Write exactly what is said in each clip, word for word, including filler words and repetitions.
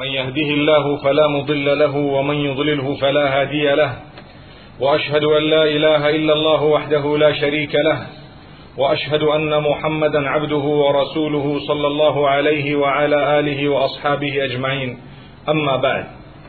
من يهده الله فلا مضل له ومن يضلله فلا هادي له وأشهد أن لا إله إلا الله وحده لا شريك له وأشهد أن محمدا عبده ورسوله صلى الله عليه وعلى آله وأصحابه أجمعين أما بعد.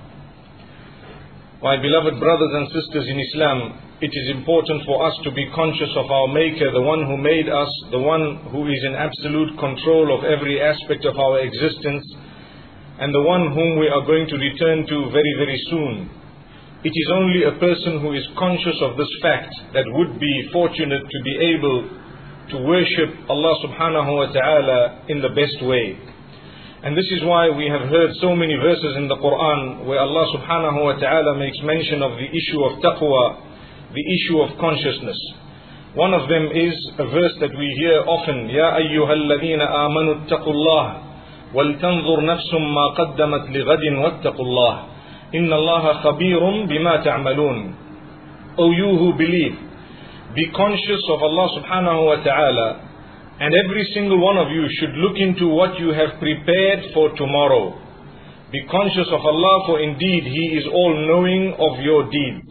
My beloved brothers and sisters in Islam, it is important for us to be conscious of our Maker, the one who made us, the one who is in absolute control of every aspect of our existence, and the one whom we are going to return to very, very soon. It is only a person who is conscious of this fact that would be fortunate to be able to worship Allah subhanahu wa ta'ala in the best way. And this is why we have heard so many verses in the Quran where Allah subhanahu wa ta'ala makes mention of the issue of taqwa, the issue of consciousness. One of them is a verse that we hear often, Ya ayyuhalladhina amanu attaqullah وَلْتَنْظُرْ نَفْسٌ مَا قَدَّمَتْ لِغَدٍ وَاتَّقُوا اللَّهِ إِنَّ اللَّهَ خَبِيرٌ بِمَا تَعْمَلُونَ. O you who believe, be conscious of Allah subhanahu wa ta'ala, and every single one of you should look into what you have prepared for tomorrow. Be conscious of Allah, for indeed He is all-knowing of your deeds.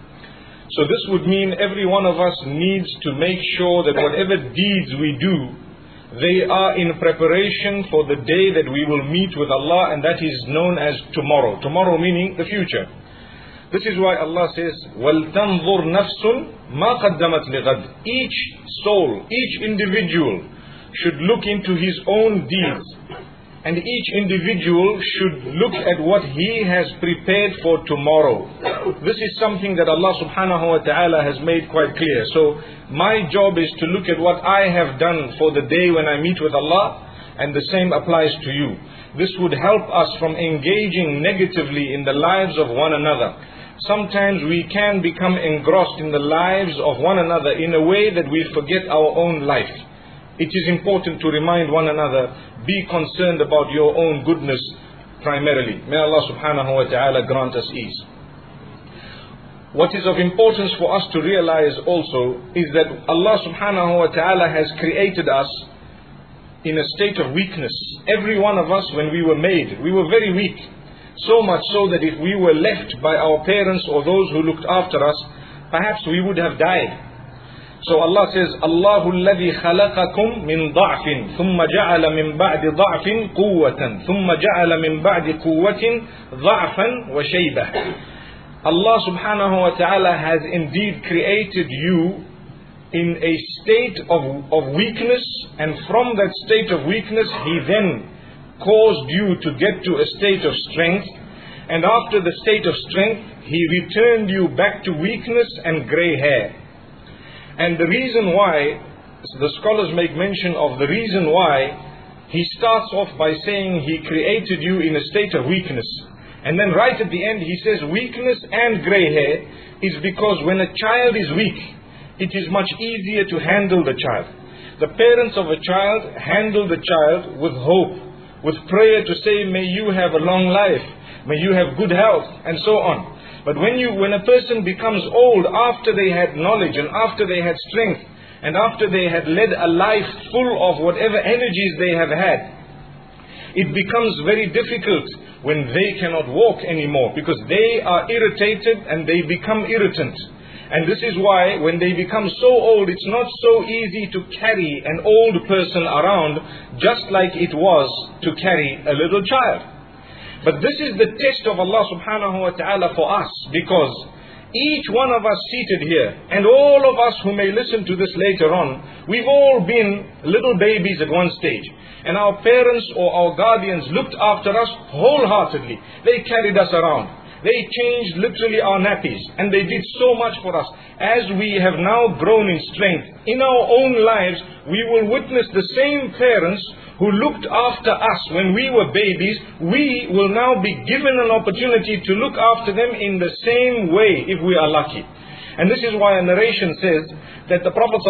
So this would mean every one of us needs to make sure that whatever deeds we do, they are in preparation for the day that we will meet with Allah, and that is known as tomorrow. Tomorrow meaning the future. This is why Allah says, وَلْتَنْظُرْ نَفْسٌ مَا قَدَّمَتْ لِغَدٍ. Each soul, each individual should look into his own deeds, and each individual should look at what he has prepared for tomorrow. This is something that Allah subhanahu wa ta'ala has made quite clear. So my job is to look at what I have done for the day when I meet with Allah, and the same applies to you. This would help us from engaging negatively in the lives of one another. Sometimes we can become engrossed in the lives of one another in a way that we forget our own life. It is important to remind one another, be concerned about your own goodness primarily. May Allah subhanahu wa ta'ala grant us ease. What is of importance for us to realize also is that Allah subhanahu wa ta'ala has created us in a state of weakness. Every one of us, when we were made, we were very weak. So much so that if we were left by our parents or those who looked after us, perhaps we would have died. So Allah says, Allahu alladhi khalaqakum min da'fin thumma ja'ala min ba'di da'fin quwwatan thumma ja'ala min ba'di quwwatin da'fan wa shaybah. Allah subhanahu wa ta'ala has indeed created you in a state of, of weakness, and from that state of weakness He then caused you to get to a state of strength, and after the state of strength He returned you back to weakness and grey hair. And the reason why, the scholars make mention of the reason why He starts off by saying He created you in a state of weakness, and then right at the end He says weakness and grey hair is because when a child is weak, it is much easier to handle the child. The parents of a child handle the child with hope, with prayer to say, may you have a long life, may you have good health, and so on. But when you, when a person becomes old after they had knowledge and after they had strength and after they had led a life full of whatever energies they have had, it becomes very difficult when they cannot walk anymore, because they are irritated and they become irritant. And this is why when they become so old, it's not so easy to carry an old person around just like it was to carry a little child. But this is the test of Allah subhanahu wa ta'ala for us, because each one of us seated here, and all of us who may listen to this later on, we've all been little babies at one stage. And our parents or our guardians looked after us wholeheartedly. They carried us around. They changed literally our nappies, and they did so much for us. As we have now grown in strength, in our own lives, we will witness the same parents who looked after us when we were babies. We will now be given an opportunity to look after them in the same way if we are lucky. And this is why a narration says that the Prophet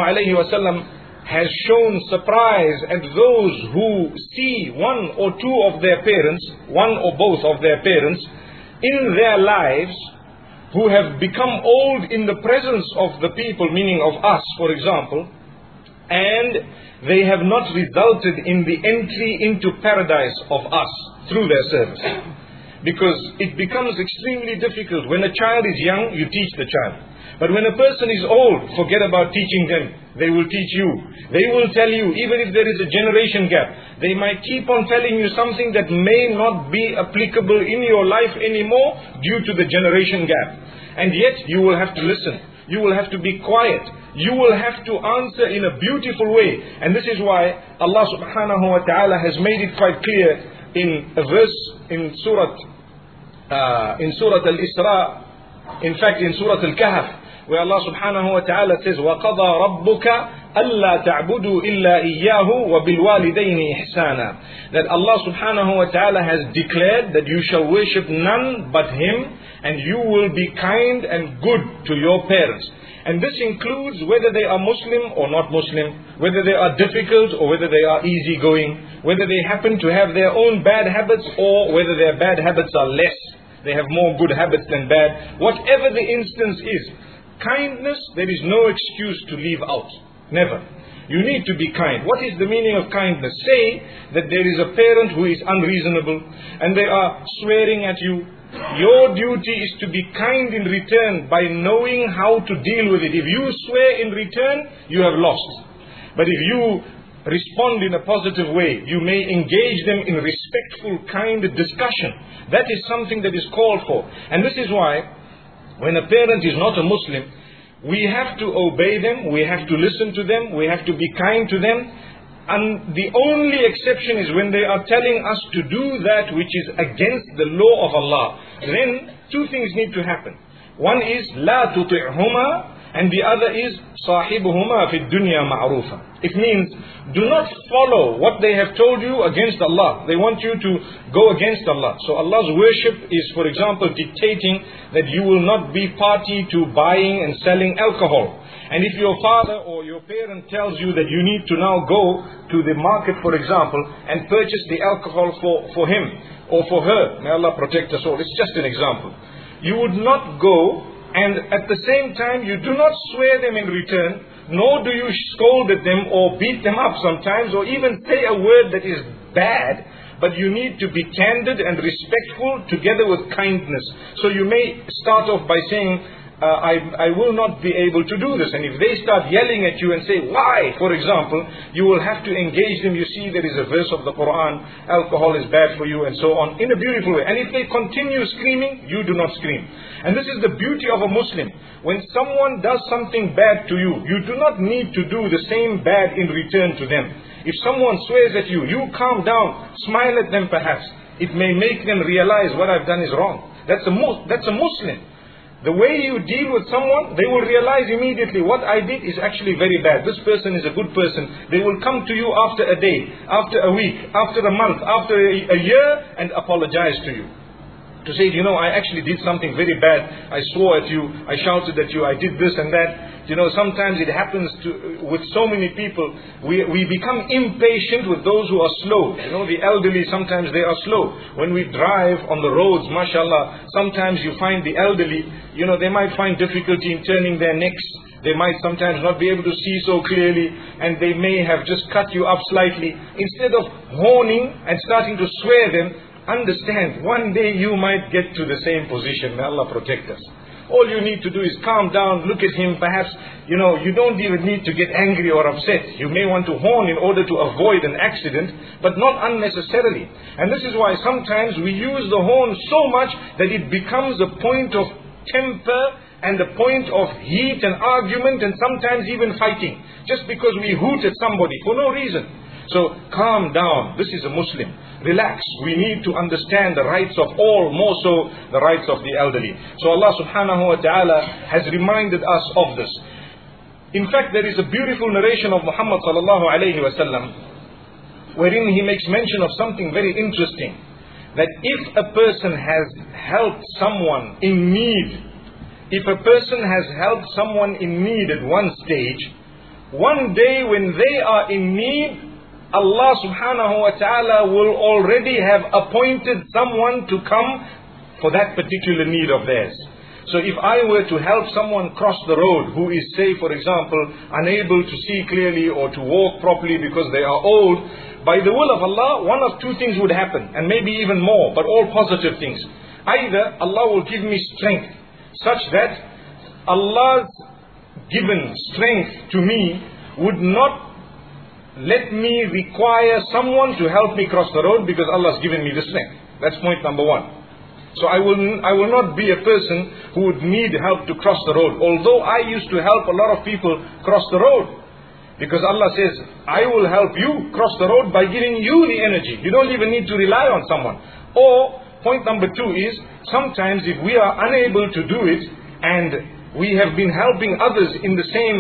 ﷺ has shown surprise at those who see one or two of their parents, one or both of their parents, in their lives, who have become old in the presence of the people, meaning of us, for example, and they have not resulted in the entry into paradise of us through their service. Because it becomes extremely difficult. When a child is young, you teach the child. But when a person is old, forget about teaching them. They will teach you. They will tell you, even if there is a generation gap, they might keep on telling you something that may not be applicable in your life anymore due to the generation gap. And yet you will have to listen. You will have to be quiet. You will have to answer in a beautiful way. And this is why Allah subhanahu wa ta'ala has made it quite clear in a verse in Surah uh, in Surah Al-Isra, in fact in Surah Al-Kahf, where Allah subhanahu wa ta'ala says, وَقَضَى رَبُّكَ أَلَّا تَعْبُدُوا إِلَّا إِيَّاهُ وَبِالْوَالِدَيْنِ إِحْسَانًا. That Allah subhanahu wa ta'ala has declared that you shall worship none but Him, and you will be kind and good to your parents. And this includes whether they are Muslim or not Muslim, whether they are difficult or whether they are easygoing, whether they happen to have their own bad habits or whether their bad habits are less. They have more good habits than bad. Whatever the instance is, kindness, there is no excuse to leave out. Never. You need to be kind. What is the meaning of kindness? Say that there is a parent who is unreasonable and they are swearing at you. Your duty is to be kind in return by knowing how to deal with it. If you swear in return, you have lost. But if you respond in a positive way, you may engage them in respectful, kind discussion. That is something that is called for. And this is why, when a parent is not a Muslim, we have to obey them, we have to listen to them, we have to be kind to them. And the only exception is when they are telling us to do that which is against the law of Allah. Then two things need to happen. One is لا تطعهما, and the other is صاحبهما في الدنيا معروفا. It means do not follow what they have told you against Allah. They want you to go against Allah. So Allah's worship is, for example, dictating that you will not be party to buying and selling alcohol. And if your father or your parent tells you that you need to now go to the market, for example, and purchase the alcohol for, for him or for her, may Allah protect us all. It's just an example. You would not go, and at the same time you do not swear them in return, nor do you scold at them or beat them up sometimes, or even say a word that is bad. But you need to be candid and respectful together with kindness. So you may start off by saying, Uh, I, I will not be able to do this. And if they start yelling at you and say, why? For example, you will have to engage them. You see, there is a verse of the Quran, alcohol is bad for you and so on, in a beautiful way. And if they continue screaming, you do not scream. And this is the beauty of a Muslim. When someone does something bad to you, you do not need to do the same bad in return to them. If someone swears at you, you calm down, smile at them perhaps. It may make them realize what I've done is wrong. That's a, that's a Muslim. The way you deal with someone, they will realize immediately what I did is actually very bad. This person is a good person. They will come to you after a day, after a week, after a month, after a, a year and apologize to you. To say, you know, I actually did something very bad. I swore at you. I shouted at you. I did this and that. You know, sometimes it happens to with so many people. We, we become impatient with those who are slow. You know, the elderly, sometimes they are slow. When we drive on the roads, mashallah, sometimes you find the elderly, you know, they might find difficulty in turning their necks. They might sometimes not be able to see so clearly, and they may have just cut you up slightly. Instead of horning and starting to swear them, understand, one day you might get to the same position. May Allah protect us. All you need to do is calm down, look at him. Perhaps, you know, you don't even need to get angry or upset. You may want to horn in order to avoid an accident, but not unnecessarily. And this is why sometimes we use the horn so much that it becomes a point of temper and a point of heat and argument, and sometimes even fighting, just because we hoot at somebody for no reason. So calm down. This is a Muslim. Relax. We need to understand the rights of all, more so the rights of the elderly. So Allah subhanahu wa ta'ala has reminded us of this. In fact, there is a beautiful narration of Muhammad sallallahu alayhi wa sallam, wherein he makes mention of something very interesting. That if a person has helped someone in need, if a person has helped someone in need at one stage, one day when they are in need, Allah subhanahu wa ta'ala will already have appointed someone to come for that particular need of theirs. So if I were to help someone cross the road who is, say, for example, unable to see clearly or to walk properly because they are old, by the will of Allah, one of two things would happen, and maybe even more, but all positive things. Either Allah will give me strength, such that Allah's given strength to me would not let me require someone to help me cross the road because Allah's given me the strength. That's point number one. So I will, I will not be a person who would need help to cross the road. Although I used to help a lot of people cross the road. Because Allah says, I will help you cross the road by giving you the energy. You don't even need to rely on someone. Or, point number two is, sometimes if we are unable to do it, and we have been helping others in the same,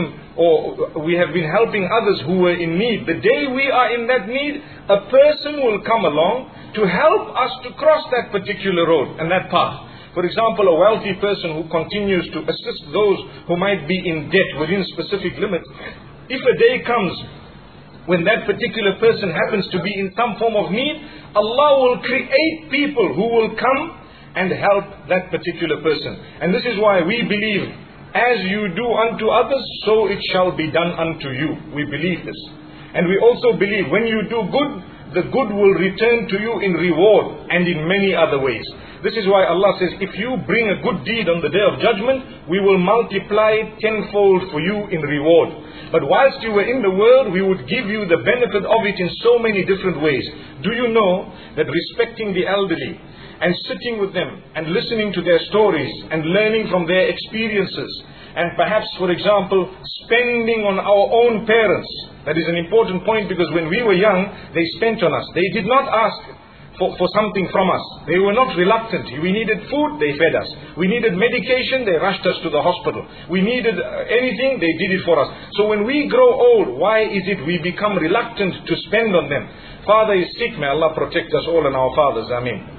or we have been helping others who were in need, the day we are in that need, a person will come along to help us to cross that particular road and that path. For example, a wealthy person who continues to assist those who might be in debt within specific limits. If a day comes when that particular person happens to be in some form of need, Allah will create people who will come and help that particular person. And this is why we believe, as you do unto others, so it shall be done unto you. We believe this. And we also believe when you do good, the good will return to you in reward and in many other ways. This is why Allah says, if you bring a good deed on the day of judgment, we will multiply it tenfold for you in reward. But whilst you were in the world, we would give you the benefit of it in so many different ways. Do you know that respecting the elderly and sitting with them and listening to their stories and learning from their experiences, and perhaps, for example, spending on our own parents, that is an important point, because when we were young, they spent on us. They did not ask For, for something from us. They were not reluctant. We needed food, they fed us. We needed medication, they rushed us to the hospital. We needed anything, they did it for us. So when we grow old, why is it we become reluctant to spend on them? Father is sick, may Allah protect us all and our fathers, Ameen.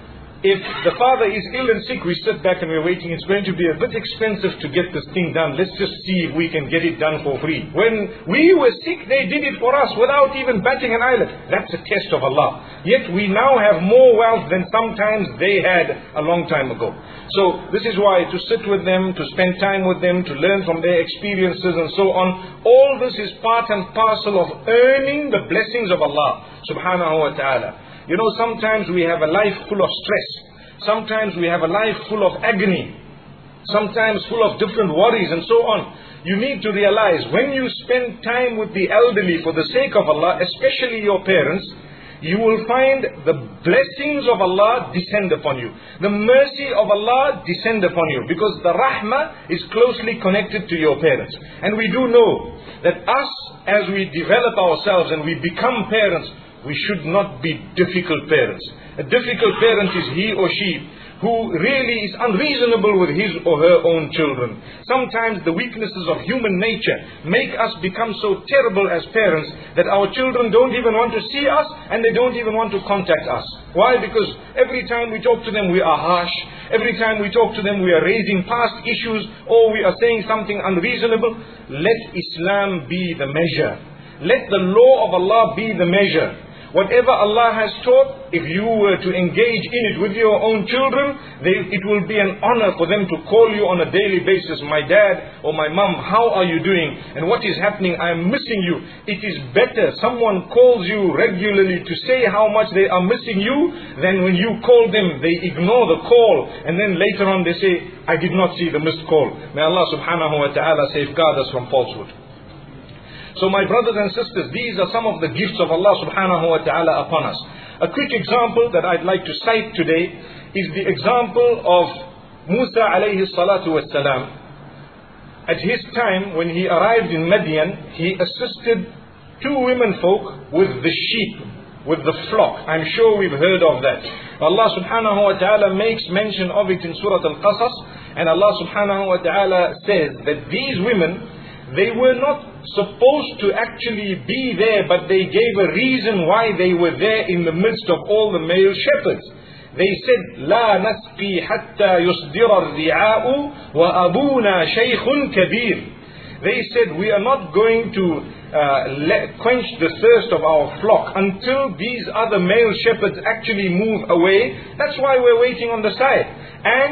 If the father is ill and sick, we sit back and we're waiting. It's going to be a bit expensive to get this thing done. Let's just see if we can get it done for free. When we were sick, they did it for us without even batting an eyelid. That's a test of Allah. Yet we now have more wealth than sometimes they had a long time ago. So this is why to sit with them, to spend time with them, to learn from their experiences and so on, all this is part and parcel of earning the blessings of Allah subhanahu wa ta'ala. You know, sometimes we have a life full of stress. Sometimes we have a life full of agony. Sometimes full of different worries and so on. You need to realize, when you spend time with the elderly for the sake of Allah, especially your parents, you will find the blessings of Allah descend upon you. The mercy of Allah descend upon you. Because the rahmah is closely connected to your parents. And we do know that us, as we develop ourselves and we become parents, we should not be difficult parents. A difficult parent is he or she who really is unreasonable with his or her own children. Sometimes the weaknesses of human nature make us become so terrible as parents that our children don't even want to see us and they don't even want to contact us. Why? Because every time we talk to them we are harsh. Every time we talk to them we are raising past issues, or we are saying something unreasonable. Let Islam be the measure. Let the law of Allah be the measure. Whatever Allah has taught, if you were to engage in it with your own children, they, it will be an honor for them to call you on a daily basis. My dad or my mom, how are you doing? And what is happening? I am missing you. It is better someone calls you regularly to say how much they are missing you, than when you call them, they ignore the call. And then later on they say, I did not see the missed call. May Allah subhanahu wa ta'ala safeguard us from falsehood. So my brothers and sisters, these are some of the gifts of Allah subhanahu wa ta'ala upon us. A quick example that I'd like to cite today is the example of Musa alayhi salatu wassalam. At his time, when he arrived in Madian, he assisted two women folk with the sheep, with the flock. I'm sure we've heard of that. Allah subhanahu wa ta'ala makes mention of it in Surah Al-Qasas. And Allah subhanahu wa ta'ala says that these women, they were not supposed to actually be there, but they gave a reason why they were there in the midst of all the male shepherds. They said, لا نسقي حتى يصدر الرعاء وأبونا شيخ كبير. They said, we are not going to uh, let, quench the thirst of our flock until these other male shepherds actually move away. That's why we're waiting on the side. And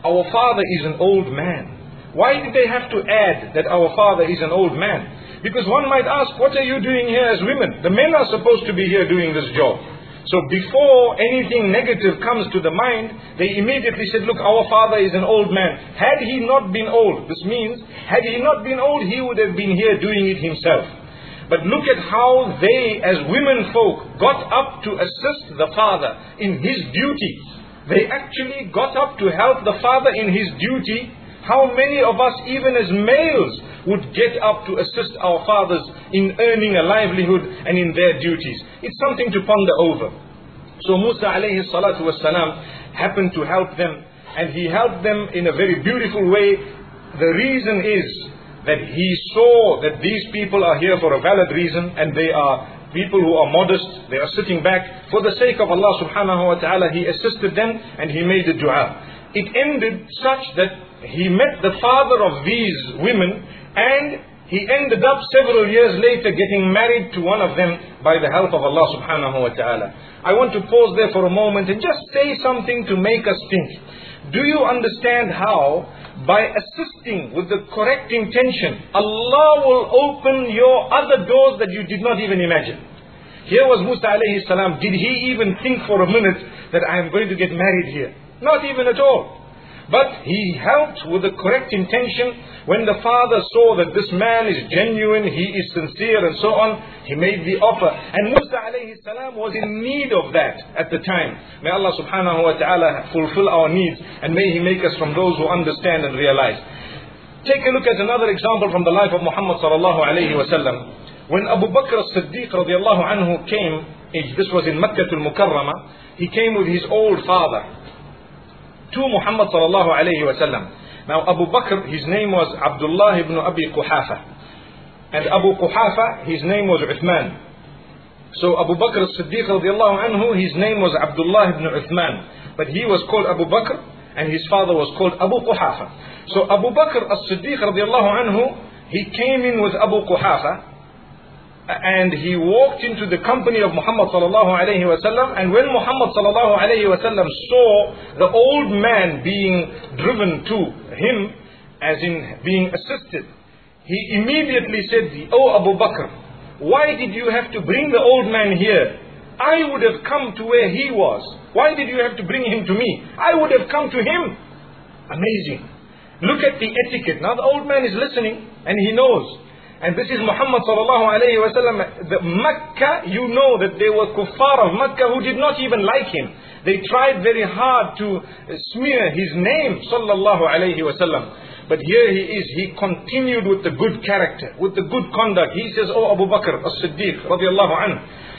our father is an old man. Why did they have to add that our father is an old man? Because one might ask, what are you doing here as women? The men are supposed to be here doing this job. So before anything negative comes to the mind, they immediately said, look, our father is an old man. Had he not been old, this means, had he not been old, he would have been here doing it himself. But look at how they, as women folk, got up to assist the father in his duty. They actually got up to help the father in his duty. How many of us, even as males, would get up to assist our fathers in earning a livelihood and in their duties? It's something to ponder over. So Musa alayhi salatu wasalam happened to help them, and he helped them in a very beautiful way. The reason is that he saw that these people are here for a valid reason, and they are people who are modest, they are sitting back. For the sake of Allah subhanahu wa ta'ala, he assisted them and he made the dua. It ended such that he met the father of these women, and he ended up several years later getting married to one of them by the help of Allah subhanahu wa ta'ala. I want to pause there for a moment and just say something to make us think. Do you understand how by assisting with the correct intention, Allah will open your other doors that you did not even imagine? Here was Musa alayhi salam. Did he even think for a minute that I am going to get married here? Not even at all. But he helped with the correct intention. When the father saw that this man is genuine, he is sincere and so on, he made the offer. And Musa alayhi salam was in need of that at the time. May Allah subhanahu wa ta'ala fulfill our needs, and may he make us from those who understand and realize. Take a look at another example from the life of Muhammad sallallahu alayhi wa sallam. When Abu Bakr as-Siddiq radiallahu anhu came, this was in Makkah al-Mukarramah, he came with his old father to Muhammad sallallahu alayhi wa sallam. Now Abu Bakr, his name was Abdullah ibn Abi Quhafa, and Abu Quhafa, his name was Uthman. So Abu Bakr as-Siddiq radiallahu anhu, his name was Abdullah ibn Uthman, but he was called Abu Bakr and his father was called Abu Quhafa. So Abu Bakr as-Siddiq radiallahu anhu, he came in with Abu Quhafa, and he walked into the company of Muhammad sallallahu alayhi wa sallam. And when Muhammad sallallahu alayhi wa sallam saw the old man being driven to him, as in being assisted, he immediately said, "Oh Abu Bakr, why did you have to bring the old man here? I would have come to where he was. Why did you have to bring him to me? I would have come to him." Amazing. Look at the etiquette. Now the old man is listening and he knows. And this is Muhammad sallallahu alayhi wa sallam. The Makkah, you know that there were kuffar of Makkah who did not even like him. They tried very hard to smear his name sallallahu alayhi wa sallam. But here he is, he continued with the good character, with the good conduct. He says, "Oh Abu Bakr as-Siddiq radiallahu anhu,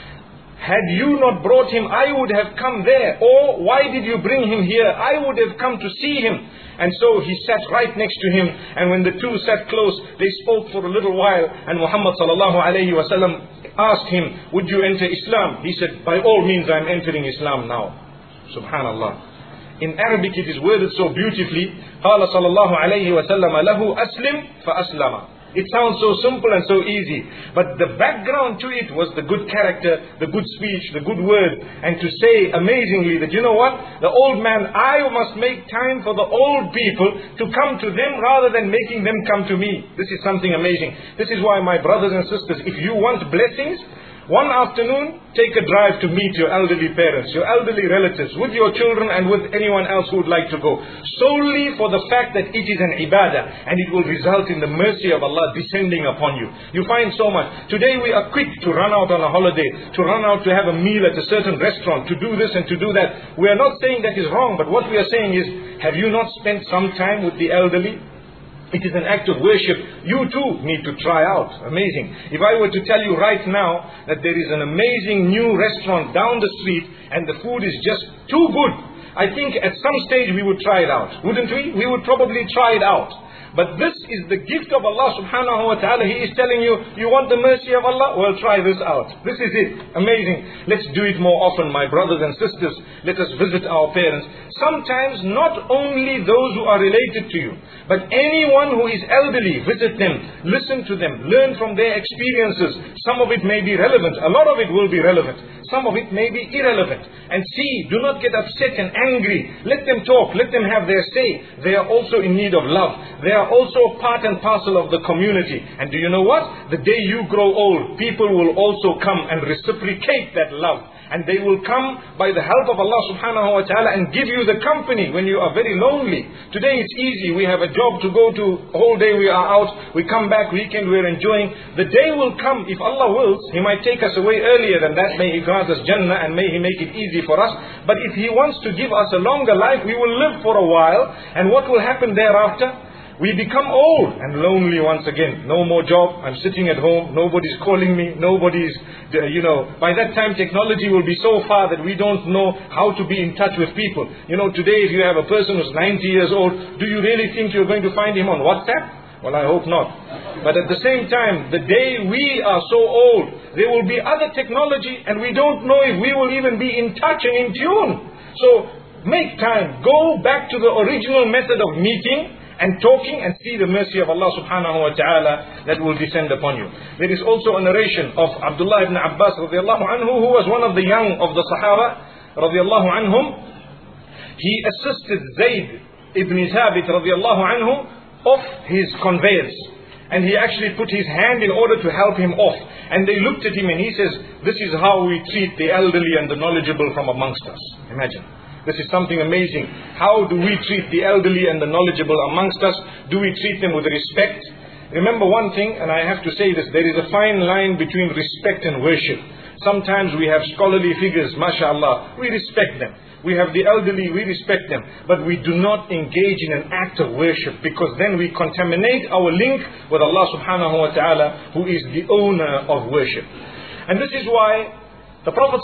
had you not brought him, I would have come there. Or why did you bring him here? I would have come to see him." And so he sat right next to him, and when the two sat close, they spoke for a little while, and Muhammad sallallahu alayhi wa sallam asked him, "Would you enter Islam?" He said, "By all means I am entering Islam now." Subhanallah. In Arabic it is worded so beautifully. قال صلى الله عليه وسلم له أسلم فأسلم. It sounds so simple and so easy, but the background to it was the good character, the good speech, the good word, and to say amazingly that, you know what, the old man, I must make time for the old people to come to them rather than making them come to me. This is something amazing. This is why, my brothers and sisters, if you want blessings, one afternoon, take a drive to meet your elderly parents, your elderly relatives, with your children and with anyone else who would like to go. Solely for the fact that it is an ibadah, and it will result in the mercy of Allah descending upon you. You find so much. Today we are quick to run out on a holiday, to run out to have a meal at a certain restaurant, to do this and to do that. We are not saying that is wrong, but what we are saying is, have you not spent some time with the elderly? It is an act of worship. You too need to try out. Amazing. If I were to tell you right now that there is an amazing new restaurant down the street and the food is just too good, I think at some stage we would try it out. Wouldn't we? We would probably try it out. But this is the gift of Allah subhanahu wa ta'ala. He is telling you, you want the mercy of Allah? Well, try this out. This is it. Amazing. Let's do it more often, my brothers and sisters. Let us visit our parents. Sometimes not only those who are related to you, but anyone who is elderly, visit them, listen to them, learn from their experiences. Some of it may be relevant. A lot of it will be relevant. Some of it may be irrelevant. And see, do not get upset and angry. Let them talk. Let them have their say. They are also in need of love. They are also part and parcel of the community. And do you know what? The day you grow old, people will also come and reciprocate that love. And they will come by the help of Allah subhanahu wa ta'ala and give you the company when you are very lonely. Today it's easy. We have a job to go to. Whole day we are out. We come back weekend. We are enjoying. The day will come, if Allah wills, He might take us away earlier than that. May He grant us Jannah and may He make it easy for us. But if He wants to give us a longer life, we will live for a while. And what will happen thereafter? We become old and lonely once again. No more job. I'm sitting at home. Nobody's calling me. Nobody's, you know, by that time technology will be so far that we don't know how to be in touch with people. You know, today if you have a person who's ninety years old, do you really think you're going to find him on WhatsApp? Well, I hope not. But at the same time, the day we are so old, there will be other technology and we don't know if we will even be in touch and in tune. So make time. Go back to the original method of meeting and talking, and see the mercy of Allah subhanahu wa ta'ala that will descend upon you. There is also a narration of Abdullah ibn Abbas radiallahu anhu, who was one of the young of the Sahaba radiallahu anhum. He assisted Zayd ibn Thabit radiallahu anhu off his conveyance. And he actually put his hand in order to help him off. And they looked at him and he says, this is how we treat the elderly and the knowledgeable from amongst us. Imagine. This is something amazing. How do we treat the elderly and the knowledgeable amongst us? Do we treat them with respect? Remember one thing, and I have to say this, there is a fine line between respect and worship. Sometimes we have scholarly figures, mashallah, we respect them. We have the elderly, we respect them. But we do not engage in an act of worship, because then we contaminate our link with Allah subhanahu wa ta'ala, who is the owner of worship. And this is why the Prophet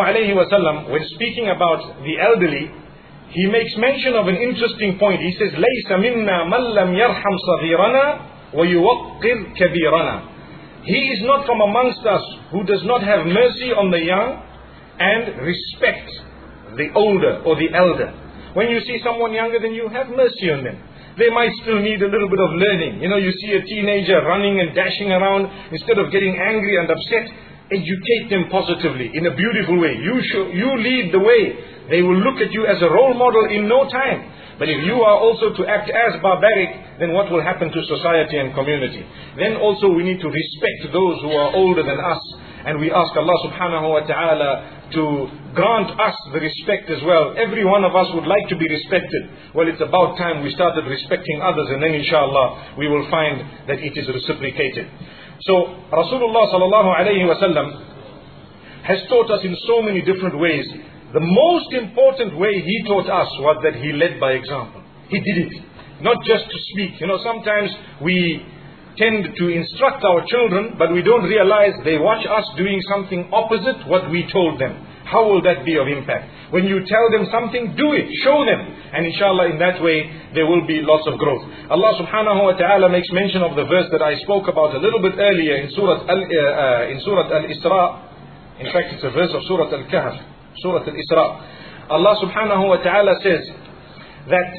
ﷺ, when speaking about the elderly, he makes mention of an interesting point. He says, لَيْسَ مِنَّا مَنْ لَمْ يَرْحَمْ صَغِيرَنَا وَيُوَقِّرْ كَبِيرَنَا. He is not from amongst us who does not have mercy on the young and respect the older or the elder. When you see someone younger than you, have mercy on them. They might still need a little bit of learning. You know, you see a teenager running and dashing around. Instead of getting angry and upset, educate them positively in a beautiful way. You show, you lead the way. They will look at you as a role model in no time. But if you are also to act as barbaric, then what will happen to society and community? Then also we need to respect those who are older than us. And we ask Allah subhanahu wa ta'ala to grant us the respect as well. Every one of us would like to be respected. Well, it's about time we started respecting others, and then inshallah we will find that it is reciprocated. So Rasulullah sallallahu alayhi wa sallam has taught us in so many different ways. The most important way He taught us was that He led by example. He did it. Not just to speak. You know, sometimes we tend to instruct our children, but we don't realize they watch us doing something opposite what we told them. How will that be of impact? When you tell them something, do it, show them. And inshallah in that way, there will be lots of growth. Allah subhanahu wa ta'ala makes mention of the verse that I spoke about a little bit earlier in Surah Al, uh, in Surah Al-Isra. In fact, it's a verse of Surah Al-Kahf, Surah Al-Isra. Allah subhanahu wa ta'ala says that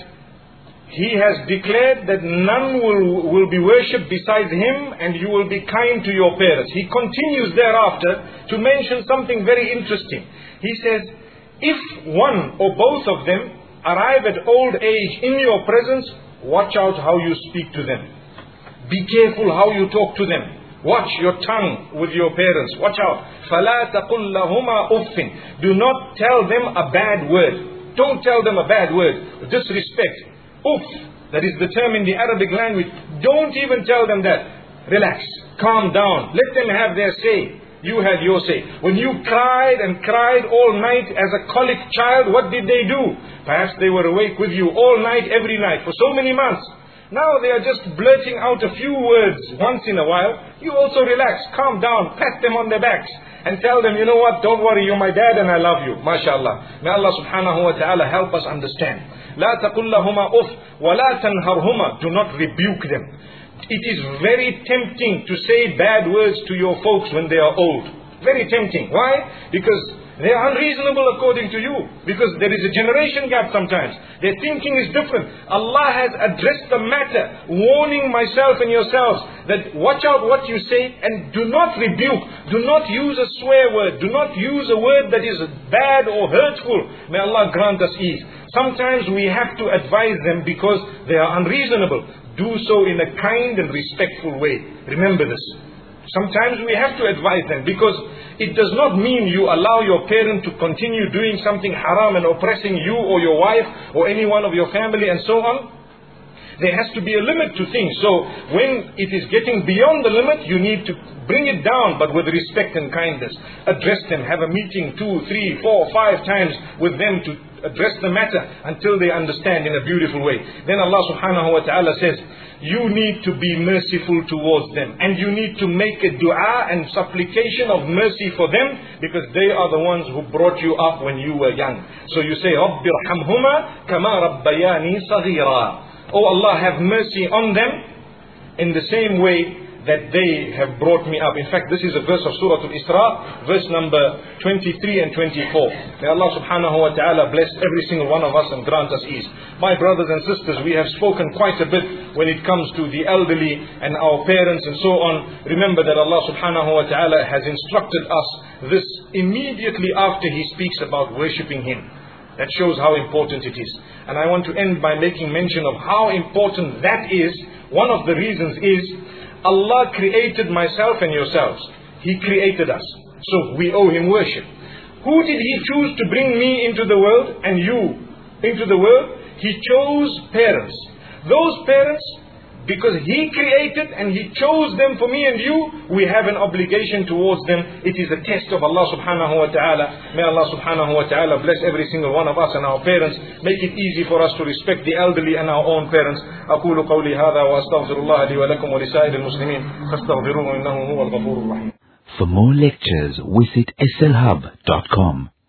He has declared that none will, will be worshipped besides Him, and you will be kind to your parents. He continues thereafter to mention something very interesting. He says, if one or both of them arrive at old age in your presence, watch out how you speak to them. Be careful how you talk to them. Watch your tongue with your parents. Watch out. فَلَا تَقُلْ لَهُمَا أُفٍّ. Do not tell them a bad word. Don't tell them a bad word. Disrespect. Uff, that is the term in the Arabic language. Don't even tell them that. Relax, calm down, let them have their say. You had your say. When you cried and cried all night as a colic child, what did they do? Perhaps they were awake with you all night, every night, for so many months. Now they are just blurting out a few words once in a while. You also relax, calm down, pat them on their backs and tell them, you know what, don't worry, you're my dad and I love you. MashaAllah. May Allah subhanahu wa ta'ala help us understand. لا تقل لهما أف ولا تنهرهما. Do not rebuke them. It is very tempting to say bad words to your folks when they are old. Very tempting. Why? Because they are unreasonable according to you. Because there is a generation gap sometimes. Their thinking is different. Allah has addressed the matter, warning myself and yourselves that watch out what you say and do not rebuke. Do not use a swear word. Do not use a word that is bad or hurtful. May Allah grant us ease. Sometimes we have to advise them because they are unreasonable. Do so in a kind and respectful way. Remember this. Sometimes we have to advise them because it does not mean you allow your parent to continue doing something haram and oppressing you or your wife or any one of your family and so on. There has to be a limit to things. So when it is getting beyond the limit, you need to bring it down, but with respect and kindness. Address them, have a meeting two, three, four, five times with them to address the matter until they understand in a beautiful way. Then Allah subhanahu wa ta'ala says, you need to be merciful towards them and you need to make a dua and supplication of mercy for them because they are the ones who brought you up when you were young. So you say, رَبِّ ارْحَمْهُمَا كَمَا رَبَّيَانِي صَغِيرًا. Oh Allah, have mercy on them in the same way that they have brought me up. In fact, this is a verse of Surah Al-Isra, verse number twenty-three and twenty-four. May Allah subhanahu wa ta'ala bless every single one of us and grant us ease. My brothers and sisters, we have spoken quite a bit when it comes to the elderly and our parents and so on. Remember that Allah subhanahu wa ta'ala has instructed us this immediately after He speaks about worshipping Him. That shows how important it is. And I want to end by making mention of how important that is. One of the reasons is Allah created myself and yourselves. He created us. So we owe Him worship. Who did He choose to bring me into the world and you into the world? He chose parents. Those parents, because He created and He chose them for me and you, we have an obligation towards them. It is a test of Allah subhanahu wa ta'ala. May Allah subhanahu wa ta'ala bless every single one of us and our parents. Make it easy for us to respect the elderly and our own parents. أقول قولي هذا وأستغفر الله لي ولكم ولسائر المسلمين فاستغفروه إنه هو الغفور الرحيم. For more lectures, visit S L hub dot com.